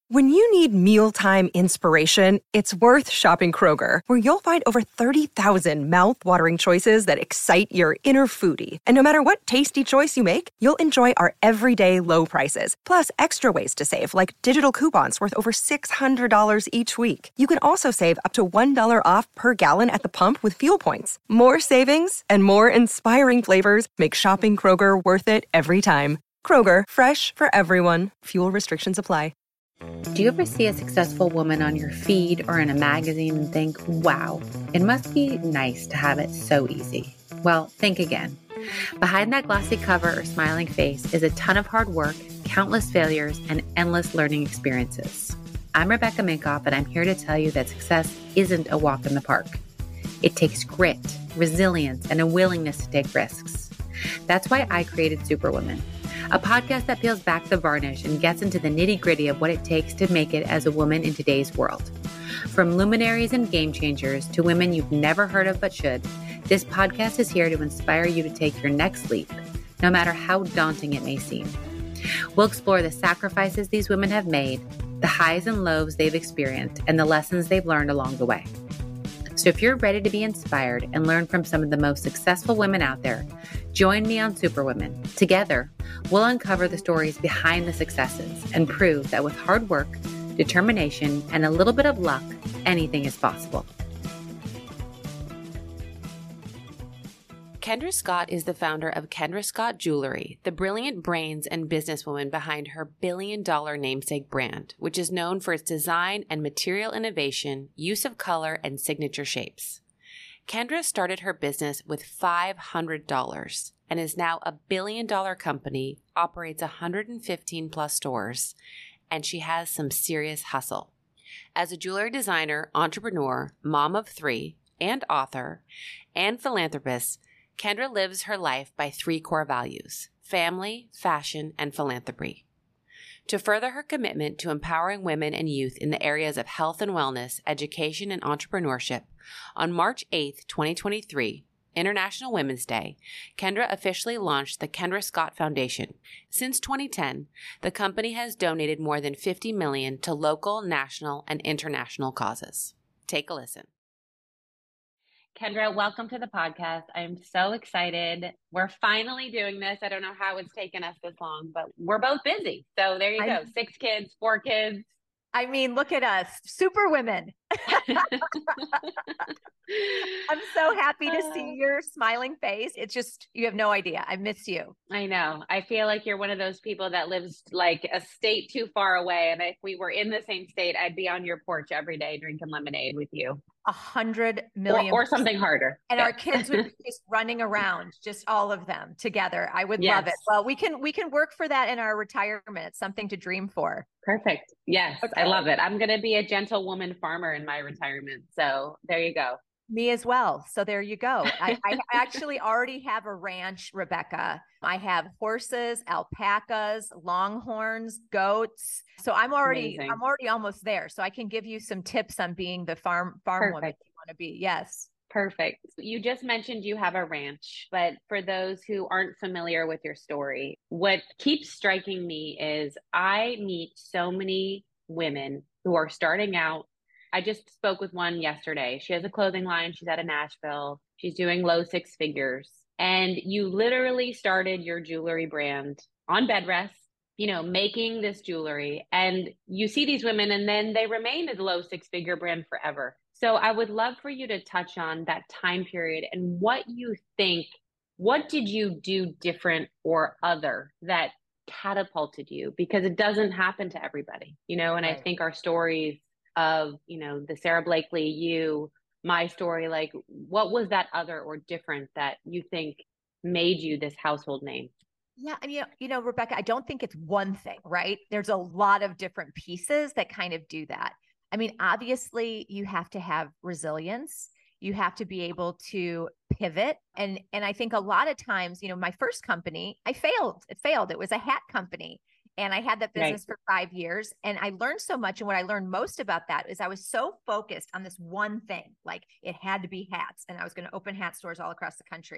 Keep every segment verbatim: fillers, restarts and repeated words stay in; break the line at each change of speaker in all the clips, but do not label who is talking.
When you need mealtime inspiration, it's worth shopping Kroger, where you'll find over thirty thousand mouth-watering choices that excite your inner foodie. And no matter what tasty choice you make, you'll enjoy our everyday low prices, plus extra ways to save, like digital coupons worth over six hundred dollars each week. You can also save up to one dollar off per gallon at the pump with fuel points. More savings and more inspiring flavors make shopping Kroger worth it every time. Kroger, fresh for everyone. Fuel restrictions apply.
Do you ever see a successful woman on your feed or in a magazine and think, wow, it must be nice to have it so easy? Well, think again. Behind that glossy cover or smiling face is a ton of hard work, countless failures, and endless learning experiences. I'm Rebecca Minkoff, and I'm here to tell you that success isn't a walk in the park. It takes grit, resilience, and a willingness to take risks. That's why I created Superwoman, a podcast that peels back the varnish and gets into the nitty-gritty of what it takes to make it as a woman in today's world. From luminaries and game changers to women you've never heard of but should, this podcast is here to inspire you to take your next leap, no matter how daunting it may seem. We'll explore the sacrifices these women have made, the highs and lows they've experienced, and the lessons they've learned along the way. So if you're ready to be inspired and learn from some of the most successful women out there, join me on Superwoman. Together, we'll uncover the stories behind the successes and prove that with hard work, determination, and a little bit of luck, anything is possible. Kendra Scott is the founder of Kendra Scott Jewelry, the brilliant brains and businesswoman behind her billion-dollar namesake brand, which is known for its design and material innovation, use of color, and signature shapes. Kendra started her business with five hundred dollars and is now a billion-dollar company, operates one hundred fifteen plus stores, and she has some serious hustle. As a jewelry designer, entrepreneur, mom of three, and author, and philanthropist, Kendra lives her life by three core values: family, fashion, and philanthropy. To further her commitment to empowering women and youth in the areas of health and wellness, education, and entrepreneurship, on March eighth, twenty twenty-three, International Women's Day, Kendra officially launched the Kendra Scott Foundation. Since twenty ten, the company has donated more than fifty million dollars to local, national, and international causes. Take a listen. Kendra, welcome to the podcast. I'm so excited. We're finally doing this. I don't know how it's taken us this long, but we're both busy. So there you go. I, Six kids, four kids.
I mean, look at us, super women. I'm so happy to see your smiling face. It's just, you have no idea. I miss you.
I know. I feel like you're one of those people that lives like a state too far away. And if we were in the same state, I'd be on your porch every day drinking lemonade with you.
A hundred million.
Or, or something harder.
And yeah. Our kids would be just running around, just all of them together. I would yes. love it. Well, we can, we can work for that in our retirement. It's something to dream for.
Perfect. Yes. Okay. I love it. I'm going to be a gentlewoman farmer in my retirement. So there you go.
Me as well. So there you go. I, I actually already have a ranch, Rebecca. I have horses, alpacas, longhorns, goats. So I'm already, Amazing. I'm already almost there. So I can give you some tips on being the farm, farm woman you want to be. Yes.
Perfect. You just mentioned you have a ranch, but for those who aren't familiar with your story, what keeps striking me is I meet so many women who are starting out. I just spoke with one yesterday. She has a clothing line. She's out of Nashville. She's doing low six figures. And you literally started your jewelry brand on bed rest, you know, making this jewelry. And you see these women and then they remain a low six figure brand forever. So I would love for you to touch on that time period and what you think, what did you do different or other that catapulted you? Because it doesn't happen to everybody, you know, and right. I think our stories of, you know, the Sara Blakely, you, my story, like what was that other or different that you think made you this household name?
Yeah. And you know, you know, Rebecca, I don't think it's one thing, right? There's a lot of different pieces that kind of do that. I mean, obviously you have to have resilience. You have to be able to pivot. And, and I think a lot of times, you know, my first company, I failed. It failed. It was a hat company. And I had that business right. for five years and I learned so much. And what I learned most about that is I was so focused on this one thing, like it had to be hats and I was going to open hat stores all across the country.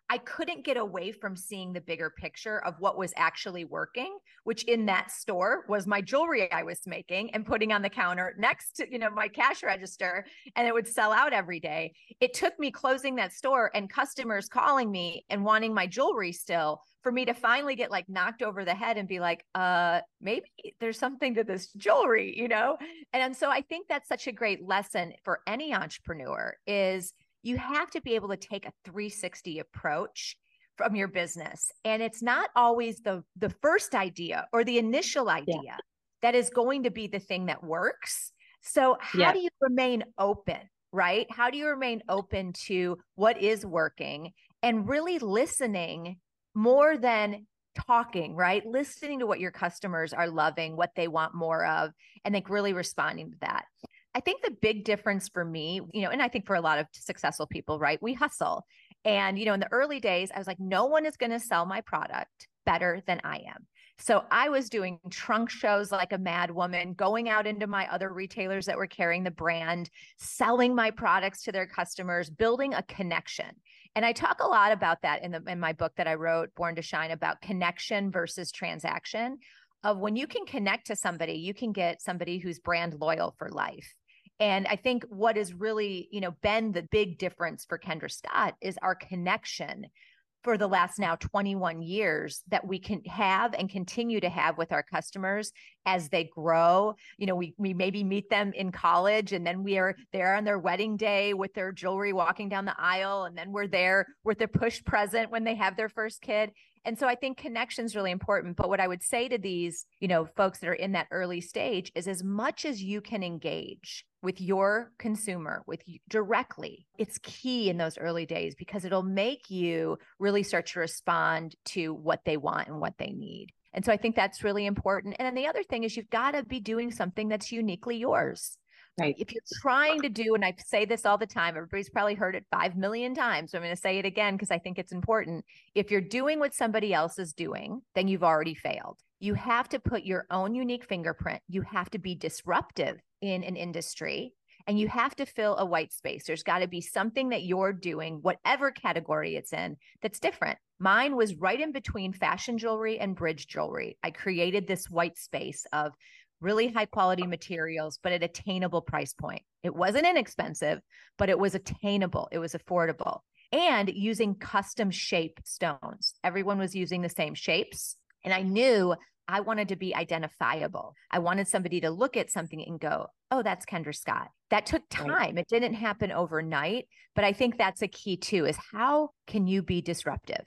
I couldn't get away from seeing the bigger picture of what was actually working, which in that store was my jewelry I was making and putting on the counter next to, you know, my cash register, and it would sell out every day. It took me closing that store and customers calling me and wanting my jewelry still for me to finally get like knocked over the head and be like, uh, maybe there's something to this jewelry, you know? And, and so I think that's such a great lesson for any entrepreneur is you have to be able to take a three sixty approach from your business. And it's not always the, the first idea or the initial idea yeah. that is going to be the thing that works. So how yeah. do you remain open, right? How do you remain open to what is working and really listening more than talking, right? Listening to what your customers are loving, what they want more of, and like really responding to that. I think the big difference for me, you know, and I think for a lot of successful people, right? We hustle. And, you know, in the early days, I was like, no one is going to sell my product better than I am. So I was doing trunk shows like a mad woman, going out into my other retailers that were carrying the brand, selling my products to their customers, building a connection. And I talk a lot about that in the in my book that I wrote, Born to Shine, about connection versus transaction. Of when you can connect to somebody, you can get somebody who's brand loyal for life. And I think what has really, you know, been the big difference for Kendra Scott is our connection for the last now twenty-one years that we can have and continue to have with our customers as they grow. You know, we we maybe meet them in college and then we are there on their wedding day with their jewelry walking down the aisle. And then we're there with their push present when they have their first kid. And so I think connection is really important. But what I would say to these, you know, folks that are in that early stage is as much as you can engage with your consumer, with you directly, it's key in those early days because it'll make you really start to respond to what they want and what they need. And so I think that's really important. And then the other thing is you've got to be doing something that's uniquely yours.
Right.
If you're trying to do, and I say this all the time, everybody's probably heard it five million times. So I'm going to say it again because I think it's important. If you're doing what somebody else is doing, then you've already failed. You have to put your own unique fingerprint. You have to be disruptive in an industry and you have to fill a white space. There's got to be something that you're doing, whatever category it's in, that's different. Mine was right in between fashion jewelry and bridge jewelry. I created this white space of really high quality materials, but at attainable price point. It wasn't inexpensive, but it was attainable. It was affordable and using custom shape stones. Everyone was using the same shapes. And I knew I wanted to be identifiable. I wanted somebody to look at something and go, oh, that's Kendra Scott. That took time. Right. It didn't happen overnight, but I think that's a key too, is how can you be disruptive?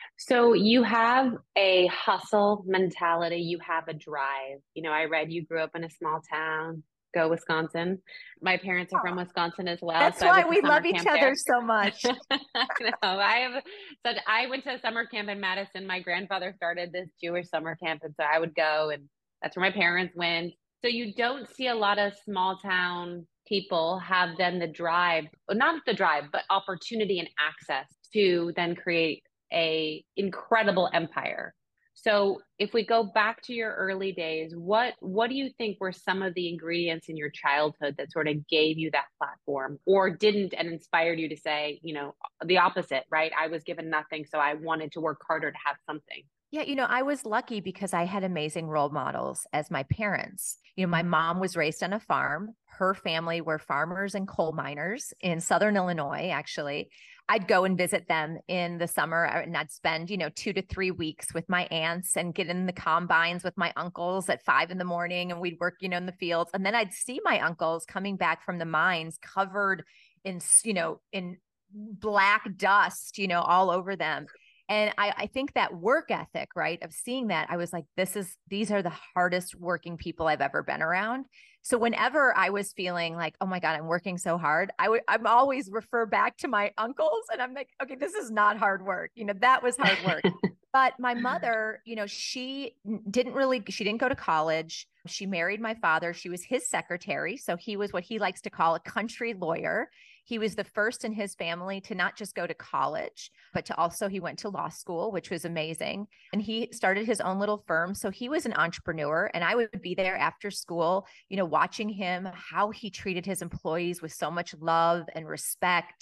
So you have a hustle mentality, you have a drive. You know, I read you grew up in a small town, go Wisconsin. My parents are from Wisconsin as well.
That's
so
why we love each other there. so much.
I know. I have so I went to a summer camp in Madison. My grandfather started this Jewish summer camp, and so I would go, and that's where my parents went. So you don't see a lot of small town people have then the drive, well, not the drive, but opportunity and access to then create a incredible empire. So if we go back to your early days, what what do you think were some of the ingredients in your childhood that sort of gave you that platform or didn't and inspired you to say, you know, the opposite, right? I was given nothing, so I wanted to work harder to have something.
Yeah, you know, I was lucky because I had amazing role models as my parents. You know, my mom was raised on a farm. Her family were farmers and coal miners in Southern Illinois, actually. I'd go and visit them in the summer and I'd spend, you know, two to three weeks with my aunts and get in the combines with my uncles at five in the morning and we'd work, you know, in the fields. And then I'd see my uncles coming back from the mines covered in, you know, in black dust, you know, all over them. And I, I think that work ethic, right, of seeing that, I was like, this is, these are the hardest working people I've ever been around. So whenever I was feeling like, oh my God, I'm working so hard, I would, I'm always refer back to my uncles and I'm like, okay, this is not hard work. You know, that was hard work. But my mother, you know, she didn't really, she didn't go to college. She married my father. She was his secretary. So he was what he likes to call a country lawyer. He was the first in his family to not just go to college, but to also, he went to law school, which was amazing. And he started his own little firm. So he was an entrepreneur and I would be there after school, you know, watching him, how he treated his employees with so much love and respect.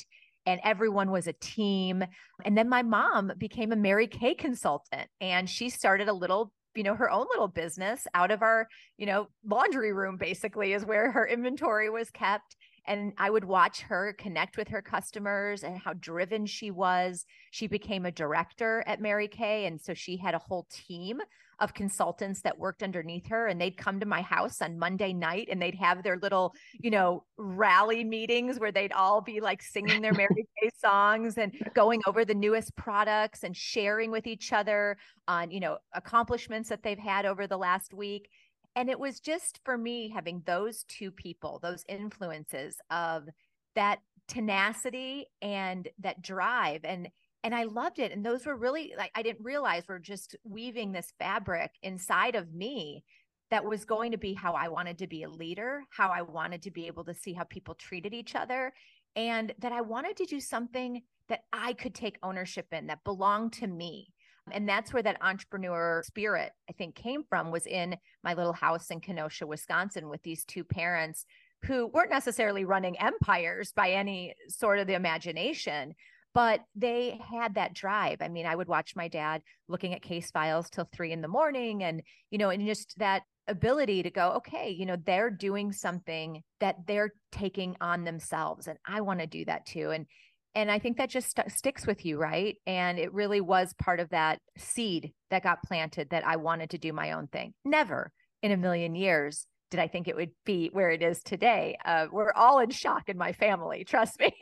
and everyone was a team. And then my mom became a Mary Kay consultant, and she started a little, you know, her own little business out of our, you know, laundry room, basically, is where her inventory was kept. And I would watch her connect with her customers and how driven she was. She became a director at Mary Kay. And so she had a whole team of consultants that worked underneath her, and they'd come to my house on Monday night and they'd have their little, you know, rally meetings where they'd all be like singing their Mary Kay songs and going over the newest products and sharing with each other on, you know, accomplishments that they've had over the last week. And it was just, for me, having those two people, those influences of that tenacity and that drive. And And I loved it. And those were really, like, I didn't realize we're just weaving this fabric inside of me that was going to be how I wanted to be a leader, how I wanted to be able to see how people treated each other, and that I wanted to do something that I could take ownership in, that belonged to me. And that's where that entrepreneur spirit, I think, came from, was in my little house in Kenosha, Wisconsin, with these two parents who weren't necessarily running empires by any sort of the imagination, but they had that drive. I mean, I would watch my dad looking at case files till three in the morning, and, you know, and just that ability to go, okay, you know, they're doing something that they're taking on themselves, and I want to do that too. And, and I think that just st- sticks with you, right? And it really was part of that seed that got planted, that I wanted to do my own thing. Never in a million years did I think it would be where it is today. Uh, we're all in shock in my family, trust me.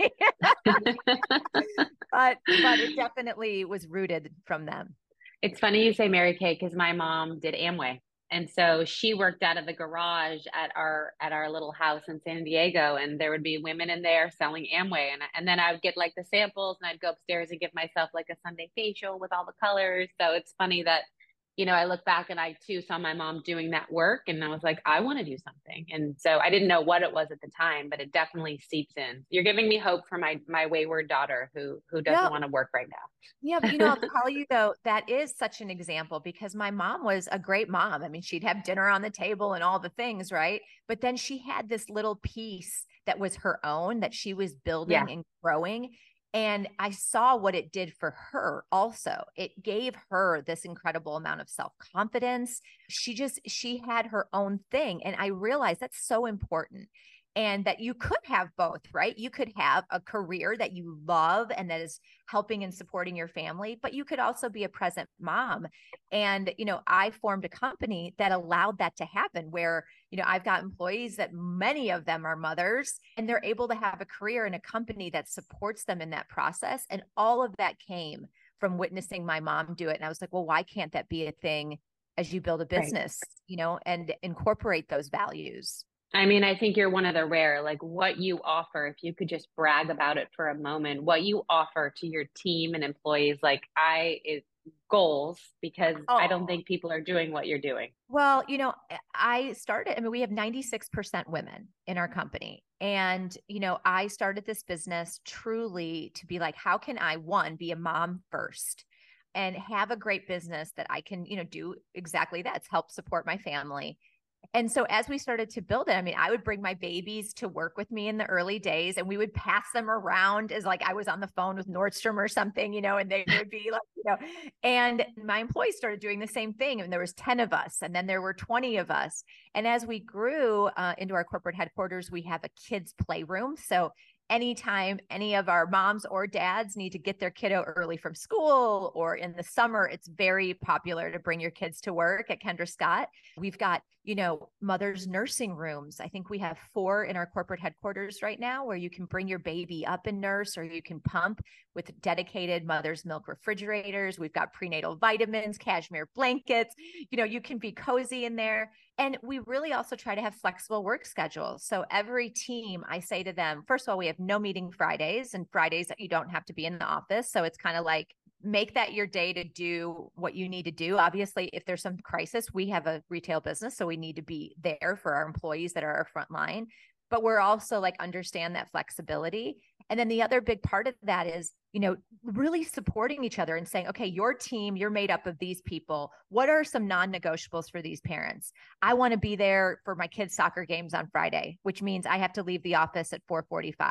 but but it definitely was rooted from them.
It's funny you say Mary Kay, because my mom did Amway. And so she worked out of the garage at our at our little house in San Diego, and there would be women in there selling Amway. And, and then I would get like the samples, and I'd go upstairs and give myself like a Sunday facial with all the colors. So it's funny that, you know, I look back and I too saw my mom doing that work, and I was like, I want to do something. And so I didn't know what it was at the time, but it definitely seeps in. You're giving me hope for my my wayward daughter who who doesn't
Yeah.
want to work right now.
Yeah, but you know, I'll tell you though, that is such an example, because my mom was a great mom. I mean, she'd have dinner on the table and all the things, right? But then she had this little piece that was her own, that she was building
Yeah.
and growing. And I saw what it did for her also. It gave her this incredible amount of self-confidence. She just, she had her own thing. And I realized that's so important. And that you could have both, right? You could have a career that you love and that is helping and supporting your family, but you could also be a present mom. And, you know, I formed a company that allowed that to happen, where, you know, I've got employees that many of them are mothers, and they're able to have a career in a company that supports them in that process. And all of that came from witnessing my mom do it. And I was like, well, why can't that be a thing as you build a business, right, you know, and incorporate those values?
I mean, I think you're one of the rare, like what you offer, if you could just brag about it for a moment, what you offer to your team and employees, like I, is goals, because
oh.
I don't think people are doing what you're doing.
Well, you know, I started, I mean, we have ninety-six percent women in our company. And, you know, I started this business truly to be like, how can I, one, be a mom first and have a great business that I can, you know, do exactly that, help support my family. And so as we started to build it, I mean, I would bring my babies to work with me in the early days, and we would pass them around as like I was on the phone with Nordstrom or something, you know, and they would be like, you know, and my employees started doing the same thing. And there was ten of us, and then there were twenty of us. And as we grew uh, into our corporate headquarters, we have a kids playroom. So anytime any of our moms or dads need to get their kiddo early from school, or in the summer, it's very popular to bring your kids to work at Kendra Scott. We've got, you know, mothers' nursing rooms. I think we have four in our corporate headquarters right now, where you can bring your baby up and nurse, or you can pump with dedicated mother's milk refrigerators. We've got prenatal vitamins, cashmere blankets. You know, you can be cozy in there. And we really also try to have flexible work schedules. So every team, I say to them, first of all, we have no meeting Fridays, and Fridays you don't have to be in the office. So it's kind of like, make that your day to do what you need to do. Obviously, if there's some crisis, we have a retail business, so we need to be there for our employees that are our front line. But we're also like, understand that flexibility. And then the other big part of that is, you know, really supporting each other and saying, okay, your team, you're made up of these people. What are some non-negotiables for these parents? I want to be there for my kids' soccer games on Friday, which means I have to leave the office at four forty-five.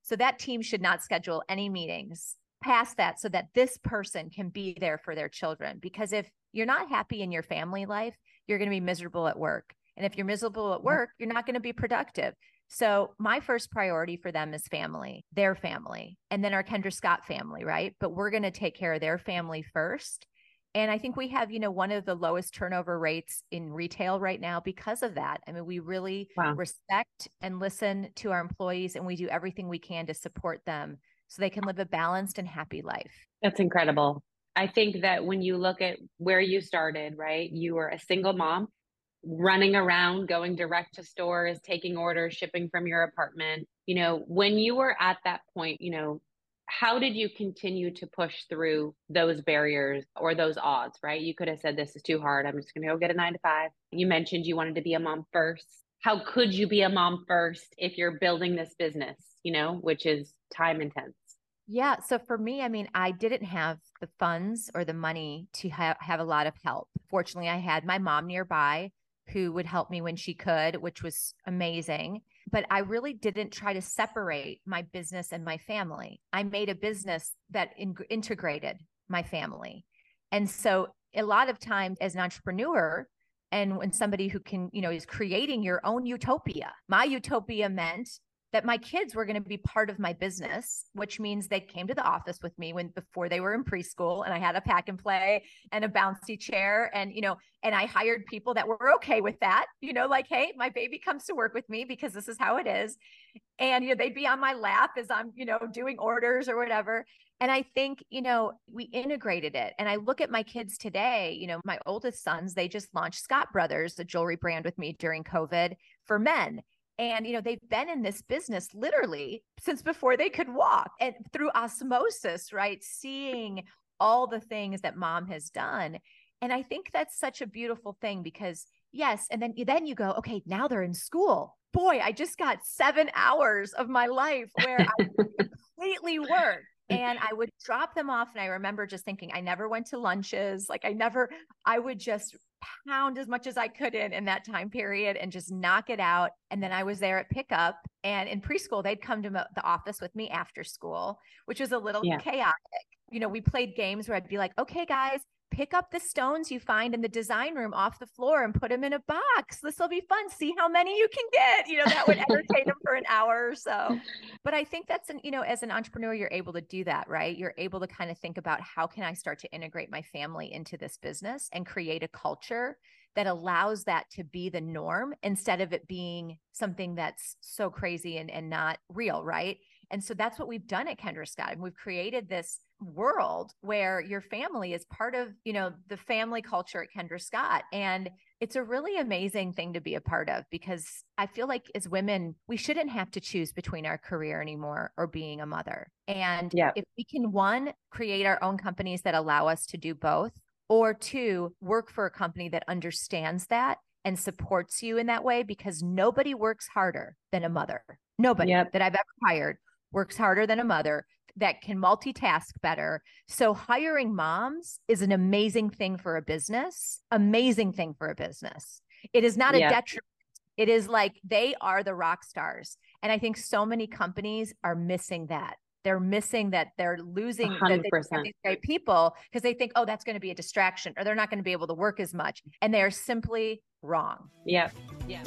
So that team should not schedule any meetings past that so that this person can be there for their children. Because if you're not happy in your family life, you're going to be miserable at work. And if you're miserable at work, you're not going to be productive. So my first priority for them is family, their family, and then our Kendra Scott family, right? But we're going to take care of their family first. And I think we have, you know, one of the lowest turnover rates in retail right now because of that. I mean, we really wow. respect and listen to our employees, and we do everything we can to support them so they can live a balanced and happy life.
That's incredible. I think that when you look at where you started, right, you were a single mom running around, going direct to stores, taking orders, shipping from your apartment. You know, when you were at that point, you know, how did you continue to push through those barriers or those odds, right? You could have said, this is too hard. I'm just going to go get a nine to five. You mentioned you wanted to be a mom first. How could you be a mom first if you're building this business, you know, which is time intense?
Yeah. So for me, I mean, I didn't have the funds or the money to ha- have a lot of help. Fortunately, I had my mom nearby who would help me when she could, which was amazing. But I really didn't try to separate my business and my family. I made a business that in- integrated my family. And so a lot of times as an entrepreneur, and when somebody who can, you know, is creating your own utopia, my utopia meant that my kids were going to be part of my business, which means they came to the office with me when before they were in preschool, and I had a pack and play and a bouncy chair, and you know, and I hired people that were okay with that, you know, like, hey, my baby comes to work with me because this is how it is, and you know, they'd be on my lap as I'm, you know, doing orders or whatever. And I think, you know, we integrated it. And I look at my kids today, you know, my oldest sons, they just launched Scott Brothers, a jewelry brand with me during COVID for men. And, you know, they've been in this business literally since before they could walk, and through osmosis, right? Seeing all the things that mom has done. And I think that's such a beautiful thing because yes. And then, then you go, okay, now they're in school. Boy, I just got seven hours of my life where I completely work. And I would drop them off. And I remember just thinking, I never went to lunches. Like I never, I would just pound as much as I could in, in that time period and just knock it out. And then I was there at pickup, and in preschool, they'd come to the office with me after school, which was a little yeah. chaotic. You know, we played games where I'd be like, okay, guys, pick up the stones you find in the design room off the floor and put them in a box. This will be fun. See how many you can get. You know, that would entertain them for an hour or so. But I think that's an, you know, as an entrepreneur, you're able to do that, right? You're able to kind of think about how can I start to integrate my family into this business and create a culture that allows that to be the norm instead of it being something that's so crazy and, and not real, right? And so that's what we've done at Kendra Scott. And we've created this world where your family is part of, you know, the family culture at Kendra Scott. And it's a really amazing thing to be a part of, because I feel like as women, we shouldn't have to choose between our career anymore or being a mother. And yeah. if we can, one, create our own companies that allow us to do both, or two, work for a company that understands that and supports you in that way, because nobody works harder than a mother. Nobody yep. that I've ever hired works harder than a mother that can multitask better. So hiring moms is an amazing thing for a business, amazing thing for a business. It is not yeah. a detriment. It is like they are the rock stars. And I think so many companies are missing that. They're missing that they're losing that they have these great people because they think, oh, that's going to be a distraction, or they're not going to be able to work as much. And they're simply wrong.
Yeah. Yeah.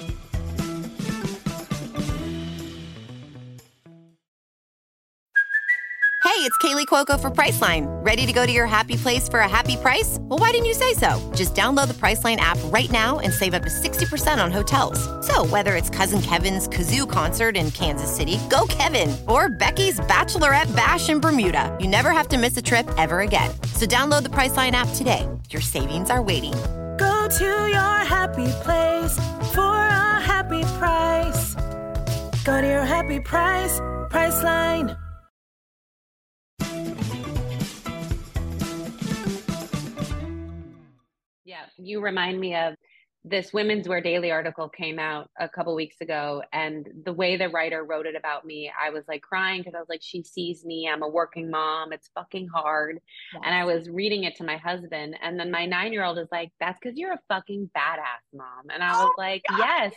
Hey, it's Kaylee Cuoco for Priceline. Ready to go to your happy place for a happy price? Well, why didn't you say so? Just download the Priceline app right now and save up to sixty percent on hotels. So whether it's Cousin Kevin's Kazoo Concert in Kansas City, go Kevin, or Becky's Bachelorette Bash in Bermuda, you never have to miss a trip ever again. So download the Priceline app today. Your savings are waiting.
Go to your happy place for a happy price. Go to your happy price, Priceline.
Yeah, you remind me of this Women's Wear Daily article came out a couple weeks ago, and the way the writer wrote it about me, I was like crying because I was like, she sees me. I'm a working mom. It's fucking hard. Yes. And I was reading it to my husband, and then my nine-year-old is like, that's because you're a fucking badass mom. And I was oh like, yes,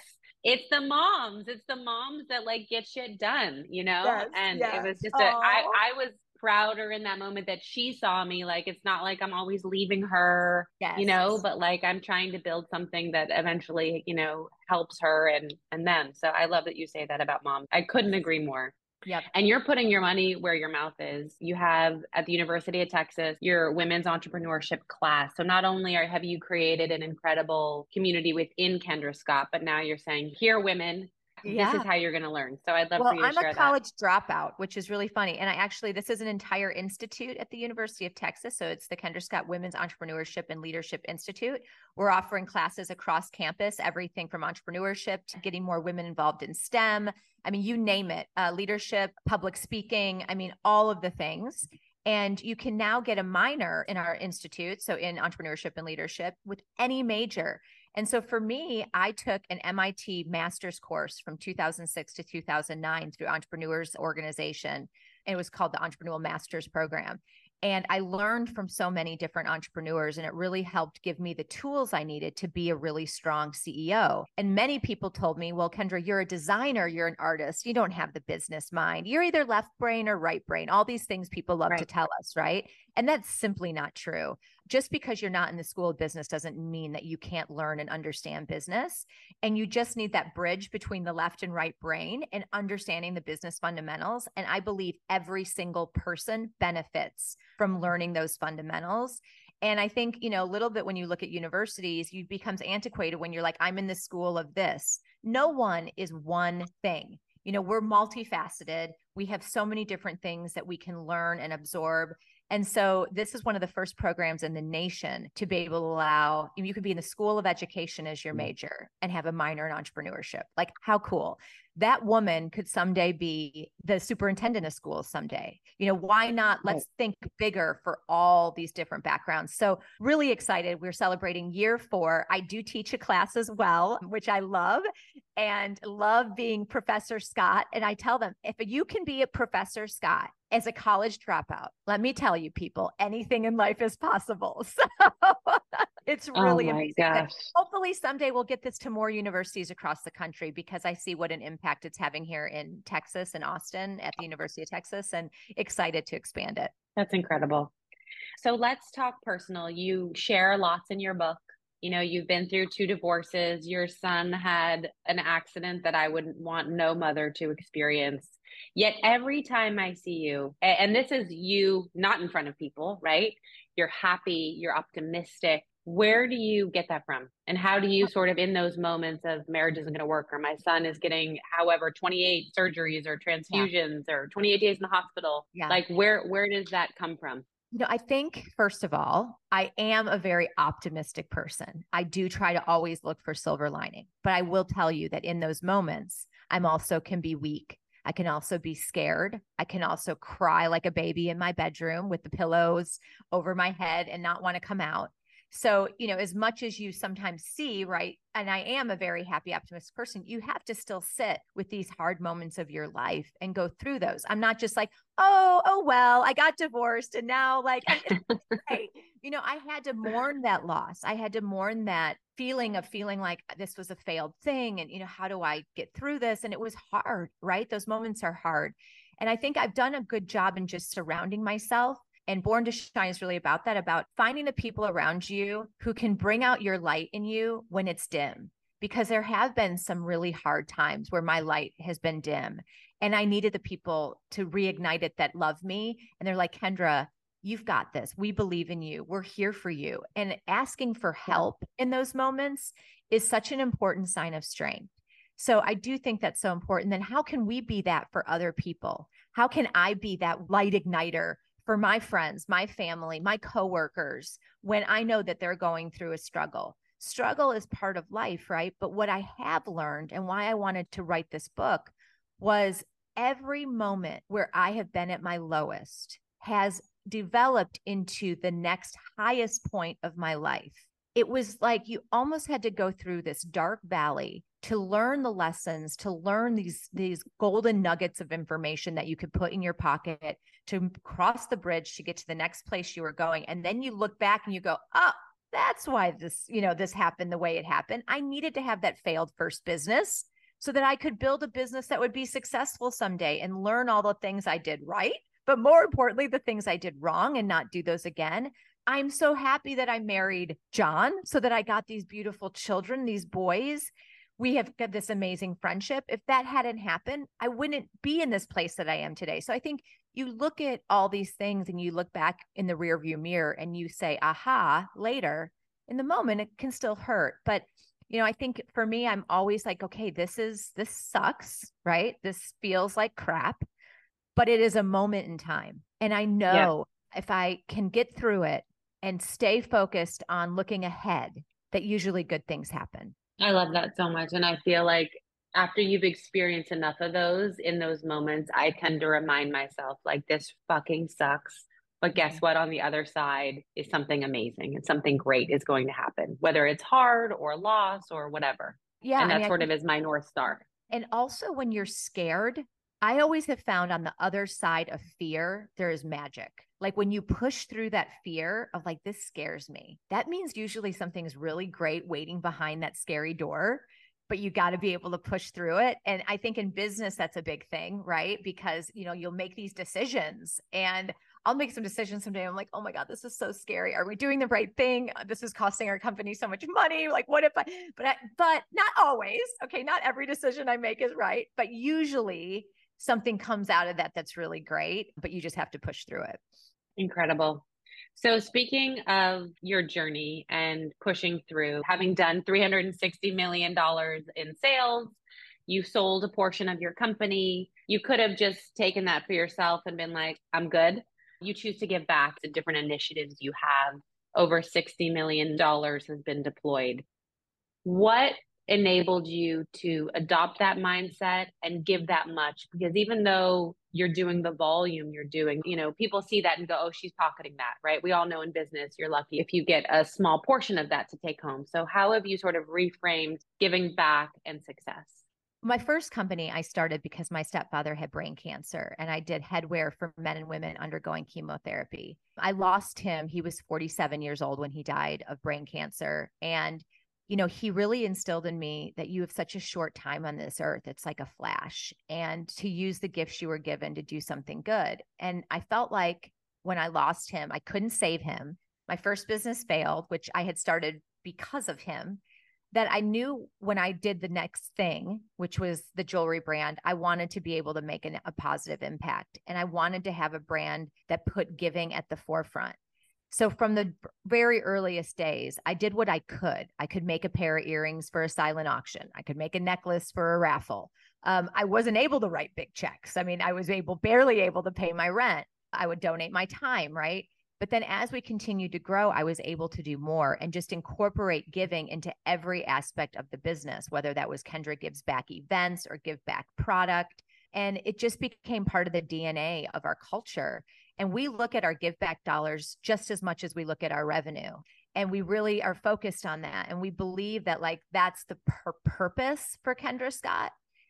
it's the moms. It's the moms that like get shit done, you know?
Yes,
And it
yes.
was just a, I,
Oh,
I was prouder in that moment that she saw me. Like, it's not like I'm always leaving her, you
yes.
know, but like I'm trying to build something that eventually, you know, helps her and, and them. So I love that you say that about mom. I couldn't agree more.
Yep.
And you're putting your money where your mouth is. You have at the University of Texas your women's entrepreneurship class. So not only are have you created an incredible community within Kendra Scott, but now you're saying, here, women, this
Yeah.
is how you're going to learn. So I'd love
Well,
for you to
I'm
share
a
that.
college dropout, which is really funny. And I actually, this is an entire institute at the University of Texas. So it's the Kendra Scott Women's Entrepreneurship and Leadership Institute. We're offering classes across campus, everything from entrepreneurship to getting more women involved in STEM. I mean, you name it, uh, leadership, public speaking. I mean, all of the things. And you can now get a minor in our institute, so in entrepreneurship and leadership, with any major. And so for me, I took an M I T master's course from two thousand six to two thousand nine through Entrepreneurs Organization. It was called the Entrepreneurial Master's Program. And I learned from so many different entrepreneurs, and it really helped give me the tools I needed to be a really strong C E O. And many people told me, well, Kendra, you're a designer, you're an artist, you don't have the business mind. You're either left brain or right brain. All these things people love
Right.
to tell us, right? And that's simply not true. Just because you're not in the school of business doesn't mean that you can't learn and understand business. And you just need that bridge between the left and right brain and understanding the business fundamentals. And I believe every single person benefits from learning those fundamentals. And I think, you know, a little bit when you look at universities, you becomes antiquated when you're like, I'm in the school of this. No one is one thing. You know, we're multifaceted. We have so many different things that we can learn and absorb. And so this is one of the first programs in the nation to be able to allow, you could be in the School of Education as your major and have a minor in entrepreneurship. Like, how cool. That woman could someday be the superintendent of schools someday. You know, why not? Let's think bigger for all these different backgrounds. So really excited. We're celebrating year four. I do teach a class as well, which I love and love being Professor Scott. And I tell them, if you can be a Professor Scott as a college dropout, let me tell you, people, anything in life is possible. So it's really
oh my
amazing.
gosh.
Hopefully someday we'll get this to more universities across the country, because I see what an impact it's having here in Texas and Austin at the University of Texas, and excited to expand it.
That's incredible. So let's talk personal. You share lots in your book. You know, you've been through two divorces. Your son had an accident that I wouldn't want no mother to experience. Yet every time I see you, and this is you not in front of people, right? You're happy, you're optimistic. Where do you get that from? And how do you sort of, in those moments of marriage isn't going to work, or my son is getting, however, twenty-eight surgeries or transfusions yeah. or twenty-eight days in the hospital, yeah. like where, where does that come from?
You know, I think, first of all, I am a very optimistic person. I do try to always look for silver lining, but I will tell you that in those moments, I'm also can be weak. I can also be scared. I can also cry like a baby in my bedroom with the pillows over my head and not want to come out. So, you know, as much as you sometimes see, right, and I am a very happy, optimistic person, you have to still sit with these hard moments of your life and go through those. I'm not just like, oh, oh, well, I got divorced and now like, hey, you know, I had to mourn that loss. I had to mourn that feeling of feeling like this was a failed thing. And, you know, how do I get through this? And it was hard, right? Those moments are hard. And I think I've done a good job in just surrounding myself. And Born to Shine is really about that, about finding the people around you who can bring out your light in you when it's dim. Because there have been some really hard times where my light has been dim. And I needed the people to reignite it that love me. And they're like, Kendra, you've got this. We believe in you. We're here for you. And asking for help in those moments is such an important sign of strength. So I do think that's so important. Then how can we be that for other people? How can I be that light igniter for my friends, my family, my coworkers, when I know that they're going through a struggle? Struggle is part of life, right? But what I have learned, and why I wanted to write this book, was every moment where I have been at my lowest has developed into the next highest point of my life. It was like you almost had to go through this dark valley to learn the lessons, to learn these, these golden nuggets of information that you could put in your pocket to cross the bridge to get to the next place you were going. And then you look back and you go, oh, that's why this, you know, this happened the way it happened. I needed to have that failed first business so that I could build a business that would be successful someday and learn all the things I did right, but more importantly, the things I did wrong and not do those again. I'm so happy that I married John so that I got these beautiful children, these boys. We have got this amazing friendship. If that hadn't happened, I wouldn't be in this place that I am today. So I think you look at all these things and you look back in the rearview mirror and you say, aha, later. In the moment, it can still hurt. But, you know, I think for me, I'm always like, okay, this is, this sucks, right? This feels like crap, but it is a moment in time. And I know yeah. if I can get through it and stay focused on looking ahead, that usually good things happen.
I love that so much. And I feel like after you've experienced enough of those, in those moments, I tend to remind myself like, this fucking sucks. But guess what? On the other side is something amazing and something great is going to happen, whether it's hard or loss or whatever.
Yeah.
And that
I mean,
sort
think,
of is my North Star.
And also when you're scared, I always have found on the other side of fear, there is magic. Like when you push through that fear of like, this scares me, that means usually something's really great waiting behind that scary door, but you got to be able to push through it. And I think in business, that's a big thing, right? Because, you know, you'll make these decisions and I'll make some decisions someday. I'm like, oh my God, this is so scary. Are we doing the right thing? This is costing our company so much money. Like, what if I, but, I, but not always. Okay. Not every decision I make is right, but usually something comes out of that that's really great, but you just have to push through it.
Incredible. So speaking of your journey and pushing through, having done three hundred sixty million dollars in sales, you sold a portion of your company. You could have just taken that for yourself and been like, I'm good. You choose to give back to different initiatives you have. Over sixty million dollars has been deployed. What enabled you to adopt that mindset and give that much? Because even though you're doing the volume you're doing, you know, people see that and go, oh, she's pocketing that, right? We all know in business, you're lucky if you get a small portion of that to take home. So how have you sort of reframed giving back and success?
My first company I started because my stepfather had brain cancer and I did headwear for men and women undergoing chemotherapy. I lost him. He was forty-seven years old when he died of brain cancer. And you know, he really instilled in me that you have such a short time on this earth. It's like a flash, and to use the gifts you were given to do something good. And I felt like when I lost him, I couldn't save him. My first business failed, which I had started because of him, that I knew when I did the next thing, which was the jewelry brand, I wanted to be able to make an, a positive impact. And I wanted to have a brand that put giving at the forefront. So from the very earliest days, I did what I could. I could make a pair of earrings for a silent auction. I could make a necklace for a raffle. Um, I wasn't able to write big checks. I mean, I was able, barely able to pay my rent. I would donate my time, right? But then as we continued to grow, I was able to do more and just incorporate giving into every aspect of the business, whether that was Kendra Gives Back events or Give Back product. And it just became part of the D N A of our culture. And we look at our give back dollars just as much as we look at our revenue. And we really are focused on that. And we believe that like that's the pur- purpose for Kendra Scott,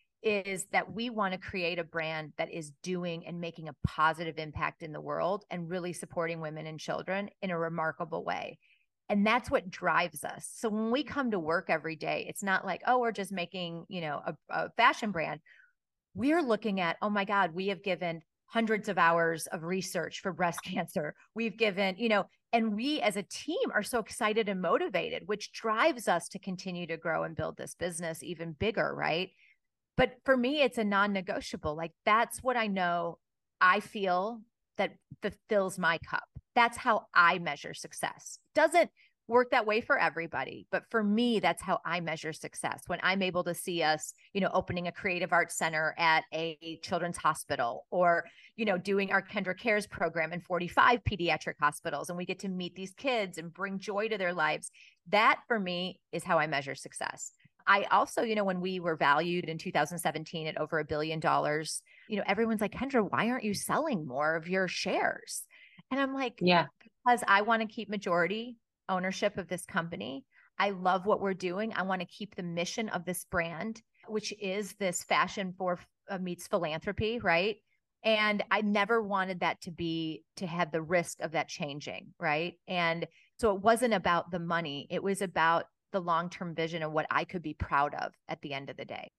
is that we want to create a brand that is doing and making a positive impact in the world and really supporting women and children in a remarkable way. And that's what drives us. So when we come to work every day, it's not like, oh, we're just making, you know, a, a fashion brand. We're looking at, oh my God, we have given hundreds of hours of research for breast cancer. We've given, you know, and we as a team are so excited and motivated, which drives us to continue to grow and build this business even bigger, right? But for me, it's a non-negotiable. Like that's what I know I feel that fulfills my cup. That's how I measure success. Doesn't work that way for everybody, but for me, that's how I measure success. When I'm able to see us, you know, opening a creative arts center at a children's hospital, or, you know, doing our Kendra Cares program in forty-five pediatric hospitals, and we get to meet these kids and bring joy to their lives. That for me is how I measure success. I also, you know, when we were valued in two thousand seventeen at over a billion dollars, you know, everyone's like, Kendra, why aren't you selling more of your shares? And I'm like, yeah, because I want to keep majority ownership of this company. I love what we're doing. I want to keep the mission of this brand, which is this fashion for uh, meets philanthropy, right? And I never wanted that to be, to have the risk of that changing, right? And so it wasn't about the money. It was about the long-term vision of what I could be proud of at the end of the day.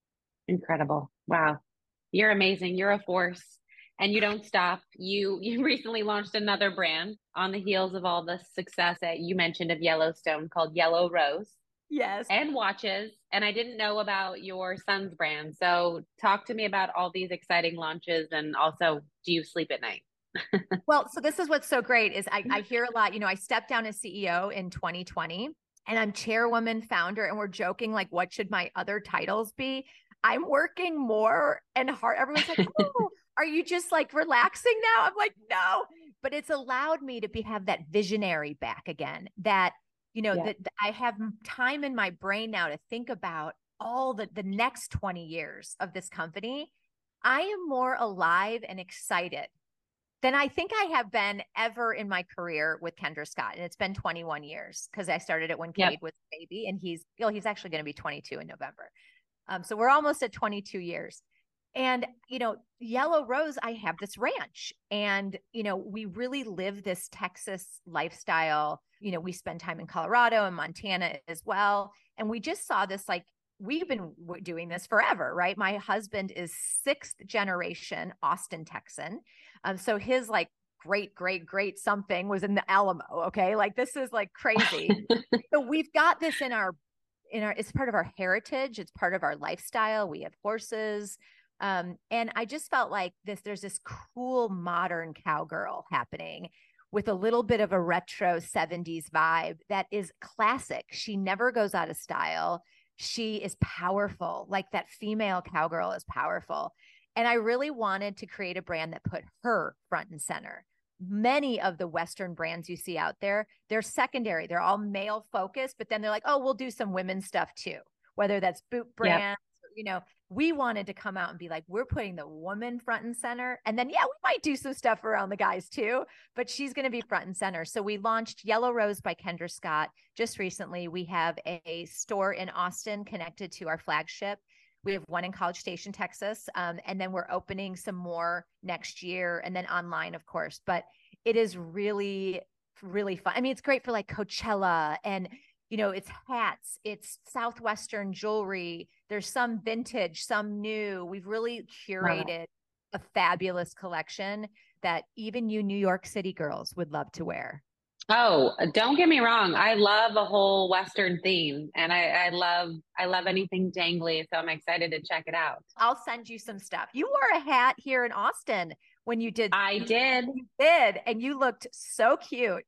Incredible. Wow. You're amazing. You're a force and you don't stop. You you recently launched another brand on the heels of all the success that you mentioned of Yellowstone called Yellow Rose
Yes.
and watches. And I didn't know about your son's brand. So talk to me about all these exciting launches and also do you sleep at night?
Well, so this is what's so great is I, I hear a lot, you know, I stepped down as C E O in twenty twenty and I'm chairwoman founder and we're joking like, what should my other titles be? I'm working more and hard. Everyone's like, oh, are you just like relaxing now? I'm like, no, but it's allowed me to be, have that visionary back again that, you know,
Yeah.
that I have time in my brain now to think about all the, the next twenty years of this company. I am more alive and excited than I think I have been ever in my career with Kendra Scott. And it's been twenty-one years because I started it when
Yep.
Cade was a baby and he's, you know, he's actually going to be twenty-two in November. Um, so we're almost at twenty-two years. And, you know, Yellow Rose, I have this ranch and, you know, we really live this Texas lifestyle. You know, we spend time in Colorado and Montana as well. And we just saw this, like, we've been doing this forever, right? My husband is sixth generation Austin Texan. Um, so his like great, great, great something was in the Alamo. Okay. Like this is like crazy. So we've got this in our, in our, it's part of our heritage. It's part of our lifestyle. We have horses. Um, and I just felt like this, there's this cool modern cowgirl happening with a little bit of a retro seventies vibe that is classic. She never goes out of style. She is powerful. Like that female cowgirl is powerful. And I really wanted to create a brand that put her front and center. Many of the Western brands you see out there, they're secondary. They're all male focused, but then they're like, oh, we'll do some women's stuff too, whether that's boot brands, yep. You know, we wanted to come out and be like, we're putting the woman front and center. And then, yeah, we might do some stuff around the guys too, but she's going to be front and center. So we launched Yellow Rose by Kendra Scott just recently. We have a store in Austin connected to our flagship. We have one in College Station, Texas. Um, and then we're opening some more next year and then online, of course. But it is really, really fun. I mean, it's great for like Coachella and, you know, it's hats, it's Southwestern jewelry. There's some vintage, some new. We've really curated wow. a fabulous collection that even you New York City girls would love to wear.
Oh, don't get me wrong. I love a whole Western theme and I, I love, I love anything dangly. So I'm excited to check it out.
I'll send you some stuff. You wore a hat here in Austin when you did.
I did.
You did. And you looked so cute.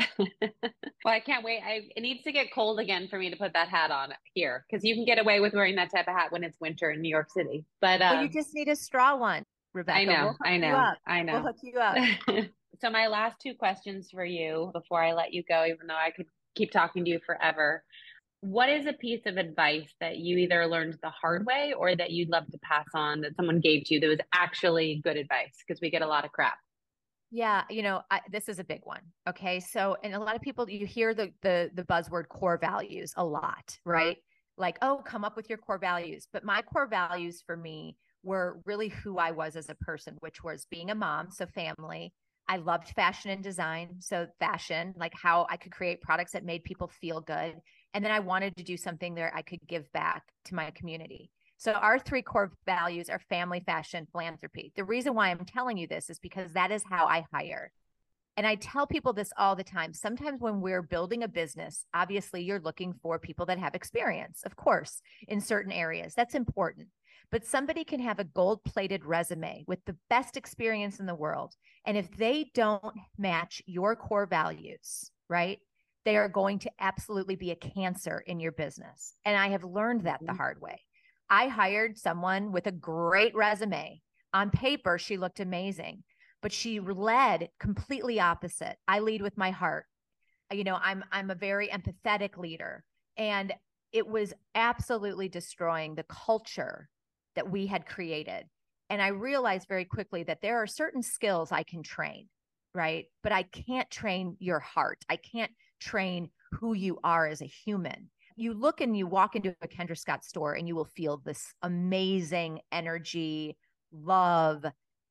Well, I can't wait. I, it needs to get cold again for me to put that hat on here because you can get away with wearing that type of hat when it's winter in New York City. But
well,
um,
you just need a straw one, Rebecca.
I know.
We'll
I know. I know.
We'll hook you up.
So my last two questions for you before I let you go, even though I could keep talking to you forever. What is a piece of advice that you either learned the hard way or that you'd love to pass on that someone gave to you that was actually good advice? Because we get a lot of crap.
Yeah, you know, I, this is a big one. Okay, so and a lot of people, you hear the the the buzzword core values a lot, right? Like, oh, come up with your core values. But my core values for me were really who I was as a person, which was being a mom, so family. I loved fashion and design, so fashion, like how I could create products that made people feel good. And then I wanted to do something that I could give back to my community. So our three core values are family, fashion, philanthropy. The reason why I'm telling you this is because that is how I hire. And I tell people this all the time. Sometimes when we're building a business, obviously you're looking for people that have experience, of course, in certain areas. That's important. But somebody can have a gold-plated resume with the best experience in the world. And if they don't match your core values, right, they are going to absolutely be a cancer in your business. And I have learned that the hard way. I hired someone with a great resume. On paper, she looked amazing, but she led completely opposite. I lead with my heart. You know, I'm I'm a very empathetic leader. And it was absolutely destroying the culture that we had created. And I realized very quickly that there are certain skills I can train, right? But I can't train your heart. I can't train who you are as a human. You look and you walk into a Kendra Scott store and you will feel this amazing energy, love,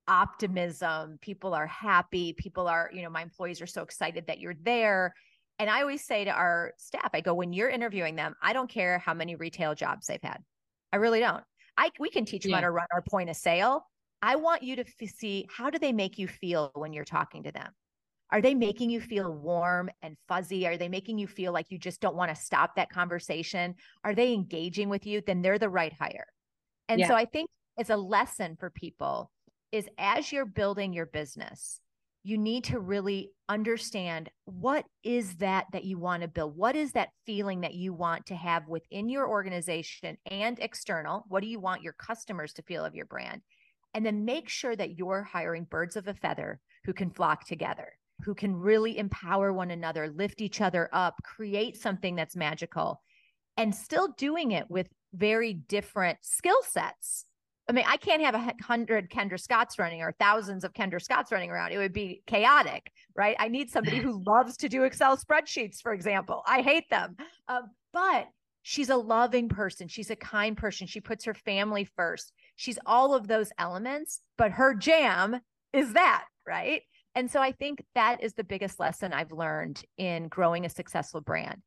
optimism. People are happy. People are, you know, my employees are so excited that you're there. And I always say to our staff, I go, when you're interviewing them, I don't care how many retail jobs they've had. I really don't. I, we can teach them
Yeah.
how to run our point of sale. I want you to f- see, how do they make you feel when you're talking to them? Are they making you feel warm and fuzzy? Are they making you feel like you just don't want to stop that conversation? Are they engaging with you? Then they're the right hire. And
Yeah.
so I think it's a lesson for people is as you're building your business, you need to really understand what is that that you want to build? What is that feeling that you want to have within your organization and external? What do you want your customers to feel of your brand? And then make sure that you're hiring birds of a feather who can flock together, who can really empower one another, lift each other up, create something that's magical, and still doing it with very different skill sets. I mean, I can't have a hundred Kendra Scotts running or thousands of Kendra Scotts running around. It would be chaotic, right? I need somebody who loves to do Excel spreadsheets, for example. I hate them. Um, but she's a loving person. She's a kind person. She puts her family first. She's all of those elements, but her jam is that, right? And so I think that is the biggest lesson I've learned in growing a successful brand.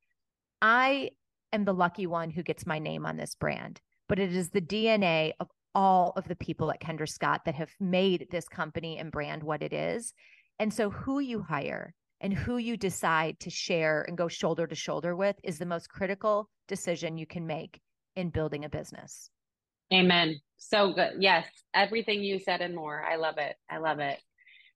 I am the lucky one who gets my name on this brand, but it is the D N A of all of the people at Kendra Scott that have made this company and brand what it is. And so who you hire and who you decide to share and go shoulder to shoulder with is the most critical decision you can make in building a business.
Amen. So good. Yes. Everything you said and more. I love it. I love it.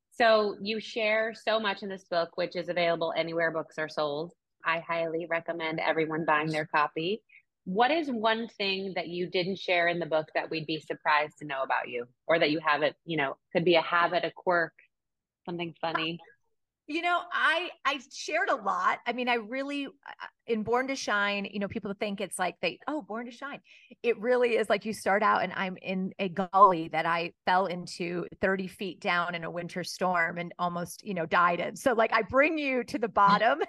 So you share so much in this book, which is available anywhere books are sold. I highly recommend everyone buying their copy. What is one thing that you didn't share in the book that we'd be surprised to know about you, or that you have it, you know, could be a habit, a quirk, something funny?
You know, I I shared a lot. I mean, I really, in Born to Shine, you know, people think it's like they, oh, Born to Shine. It really is like you start out and I'm in a gully that I fell into thirty feet down in a winter storm and almost, you know, died in. So like I bring you to the bottom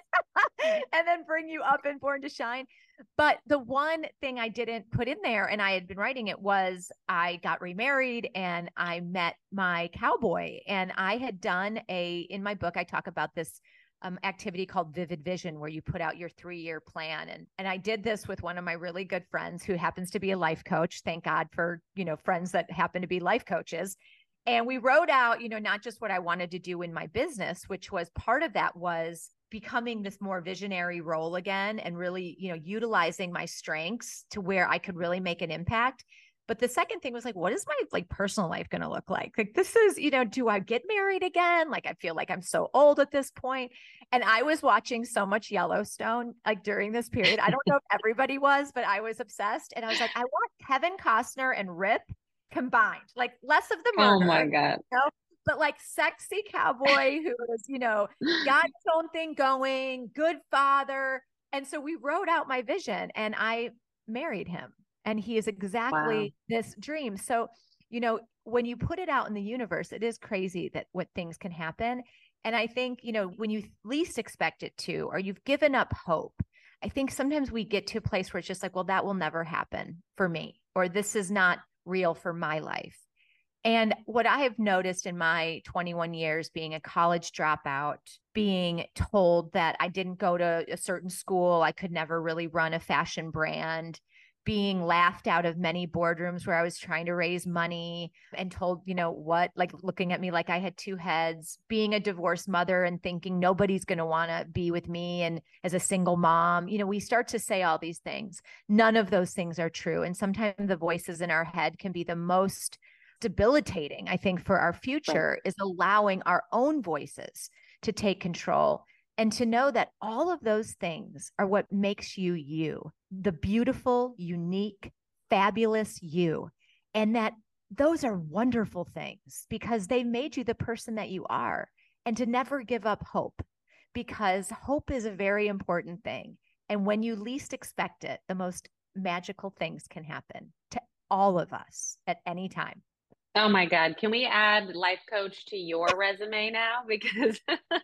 and then bring you up in Born to Shine. But the one thing I didn't put in there, and I had been writing it, was I got remarried and I met my cowboy. And I had done a, in my book, I talk about this um, activity called Vivid Vision, where you put out your three-year plan. And, and I did this with one of my really good friends who happens to be a life coach. Thank God for, you know, friends that happen to be life coaches. And we wrote out, you know, not just what I wanted to do in my business, which was part of that was becoming this more visionary role again and really, you know, utilizing my strengths to where I could really make an impact. But the second thing was like, what is my like personal life going to look like? Like, this is, you know, do I get married again? Like, I feel like I'm so old at this point. And I was watching so much Yellowstone, like during this period. I don't know if everybody was, but I was obsessed. And I was like, I want Kevin Costner and Rip combined, like less of the murder.
Oh my God.
You know? But like sexy cowboy who is, you know, got his own thing going, good father. And so we wrote out my vision and I married him. And he is exactly wow. this dream. So, you know, when you put it out in the universe, it is crazy that what things can happen. And I think, you know, when you least expect it to, or you've given up hope, I think sometimes we get to a place where it's just like, well, that will never happen for me, or this is not real for my life. And what I have noticed in my twenty-one years being a college dropout, being told that I didn't go to a certain school, I could never really run a fashion brand, being laughed out of many boardrooms where I was trying to raise money and told, you know what, like looking at me like I had two heads, being a divorced mother and thinking nobody's going to want to be with me. And as a single mom, you know, we start to say all these things. None of those things are true. And sometimes the voices in our head can be the most debilitating, I think, for our future, right. is allowing our own voices to take control and to know that all of those things are what makes you you, the beautiful, unique, fabulous you. And that those are wonderful things because they made you the person that you are. And to never give up hope, because hope is a very important thing. And when you least expect it, the most magical things can happen to all of us at any time.
Oh my God. Can we add life coach to your resume now? Because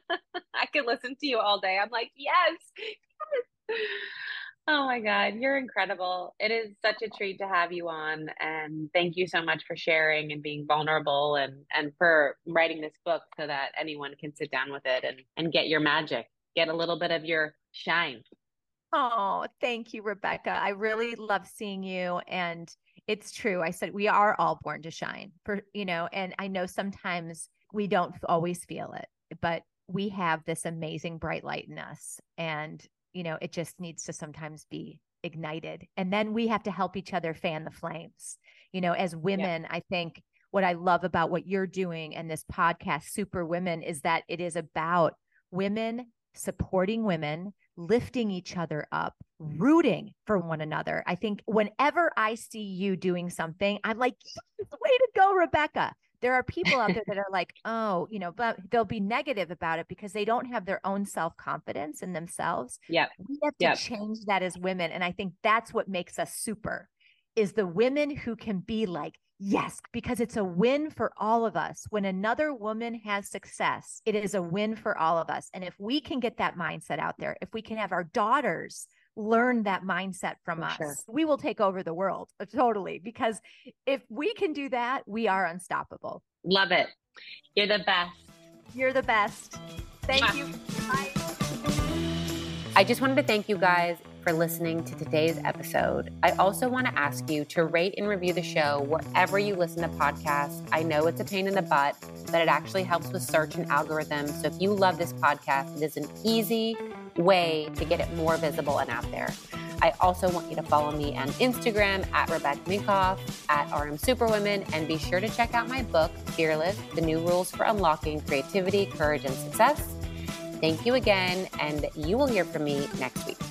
I could listen to you all day. I'm like, yes, yes. Oh my God. You're incredible. It is such a treat to have you on. And thank you so much for sharing and being vulnerable and, and for writing this book so that anyone can sit down with it and, and get your magic, get a little bit of your shine.
Oh, thank you, Rebecca. I really love seeing you. And It's true. I said, we are all born to shine for, you know, and I know sometimes we don't always feel it, but we have this amazing bright light in us. And, you know, it just needs to sometimes be ignited. And then we have to help each other fan the flames. You know, as women, yeah. I think what I love about what you're doing and this podcast, Super Women, is that it is about women supporting women, lifting each other up, rooting for one another. I think whenever I see you doing something, I'm like, way to go, Rebecca. There are people out there that are like, oh, you know, but they'll be negative about it because they don't have their own self-confidence in themselves.
Yeah.
We have to
yep.
change that as women. And I think that's what makes us super, is the women who can be like, yes, because it's a win for all of us. When another woman has success, it is a win for all of us. And if we can get that mindset out there, if we can have our daughters learn that mindset from
for
us,
sure.
we will take over the world. Totally. Because if we can do that, we are unstoppable.
Love it. You're the best.
You're the best. Thank Mwah. you. Bye.
I just wanted to thank you guys for listening to today's episode. I also want to ask you to rate and review the show wherever you listen to podcasts. I know it's a pain in the butt, but it actually helps with search and algorithms. So if you love this podcast, it is an easy way to get it more visible and out there. I also want you to follow me on Instagram at Rebecca Minkoff, at R M Superwomen, and be sure to check out my book, Fearless, The New Rules for Unlocking Creativity, Courage, and Success. Thank you again, and you will hear from me next week.